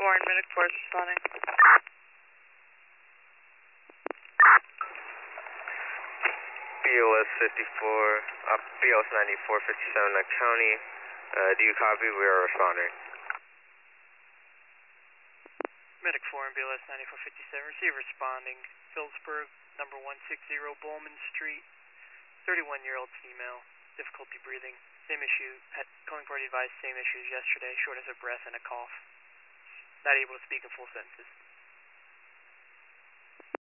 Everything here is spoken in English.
Warren, Medic Force responding. BOS 54, BOS 9457 County. Do you copy? We are responding. Medic 4 and BLS 9457, receive responding. Phillipsburg, number 160 Bowman Street, 31-year-old female, difficulty breathing, same issue, had calling party advice, same issues yesterday, shortness of breath and a cough. Not able to speak in full sentences.